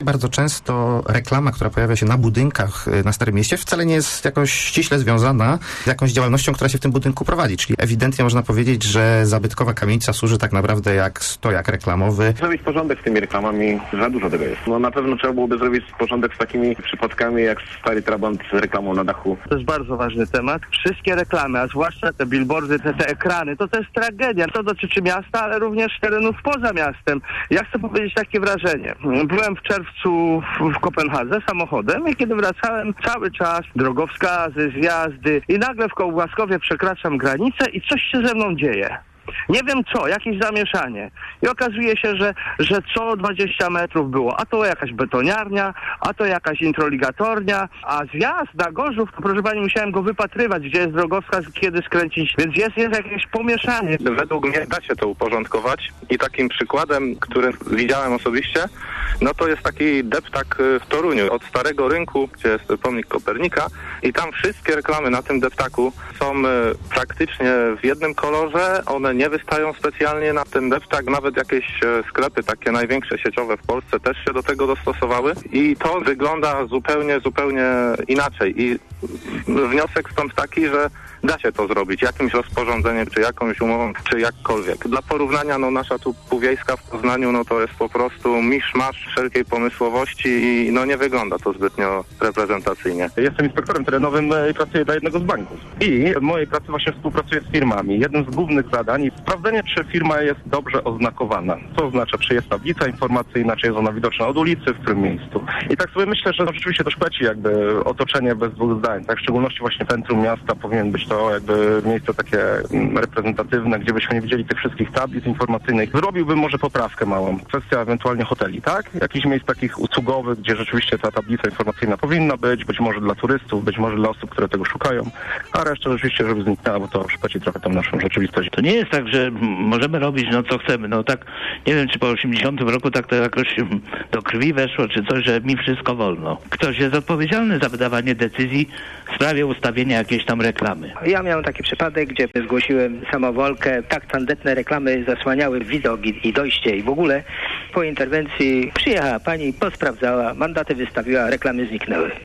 Bardzo często reklama, która pojawia się na budynkach na Starym Mieście, wcale nie jest jakoś ściśle związana z jakąś działalnością, która się w tym budynku prowadzi. Czyli ewidentnie można powiedzieć, że zabytkowa kamienica służy tak naprawdę jak stojak reklamowy. Zrobić porządek z tymi reklamami, za dużo tego jest. No na pewno trzeba byłoby zrobić porządek z takimi przypadkami jak stary trabant z reklamą na dachu. To jest bardzo ważny temat. Wszystkie reklamy, a zwłaszcza te billboardy, te ekrany, to jest tragedia. To dotyczy miasta, ale również terenów poza miastem. Ja chcę powiedzieć takie wrażenie. Byłem w czerwcu w Kopenhadze samochodem i kiedy wracałem, cały czas drogowskazy, zjazdy i nagle w Kołbaskowie przekraczam granicę i coś się ze mną dzieje. Nie wiem co, jakieś zamieszanie. I okazuje się, że co 20 metrów było, a to jakaś betoniarnia, a to jakaś introligatornia, a zjazd na Gorzów, to proszę pani, musiałem go wypatrywać, gdzie jest drogowskaz, kiedy skręcić. Więc jest jakieś pomieszanie. Według mnie da się to uporządkować i takim przykładem, który widziałem osobiście, no to jest taki deptak w Toruniu, od Starego Rynku, gdzie jest pomnik Kopernika i tam wszystkie reklamy na tym deptaku są praktycznie w jednym kolorze, one nie wystają specjalnie na ten deptak, nawet jakieś sklepy takie największe sieciowe w Polsce też się do tego dostosowały i to wygląda zupełnie inaczej i wniosek stąd taki, że da się to zrobić jakimś rozporządzeniem, czy jakąś umową, czy jakkolwiek. Dla porównania, no nasza tu Półwiejska w Poznaniu, no to jest po prostu miszmasz wszelkiej pomysłowości i no nie wygląda to zbytnio reprezentacyjnie. Jestem inspektorem terenowym i pracuję dla jednego z banków. I w mojej pracy właśnie współpracuję z firmami. Jednym z głównych zadań jest sprawdzenie, czy firma jest dobrze oznakowana. Co oznacza, czy jest tablica informacyjna, czy jest ona widoczna od ulicy, w którym miejscu. I tak sobie myślę, że rzeczywiście to szpeci jakby otoczenie bez dwóch zdań. Tak, w szczególności właśnie centrum miasta powinien być to jakby miejsce takie reprezentatywne, gdzie byśmy nie widzieli tych wszystkich tablic informacyjnych. Zrobiłbym może poprawkę małą. Kwestia ewentualnie hoteli, tak? Jakichś miejsc takich usługowych, gdzie rzeczywiście ta tablica informacyjna powinna być może dla turystów, być może dla osób, które tego szukają, a reszta rzeczywiście, żeby zniknęła, bo to szpeci trochę tą naszą rzeczywistość. To nie jest tak, że możemy robić co chcemy. No tak, nie wiem, czy po 80 roku tak to jakoś do krwi weszło, czy coś, że mi wszystko wolno. Ktoś jest odpowiedzialny za wydawanie decyzji w sprawie ustawienia jakiejś tam reklamy. Ja miałem taki przypadek, gdzie zgłosiłem samowolkę. Tak tandetne reklamy zasłaniały widok i dojście i w ogóle po interwencji przyjechała pani, posprawdzała, mandaty wystawiła, reklamy zniknęły.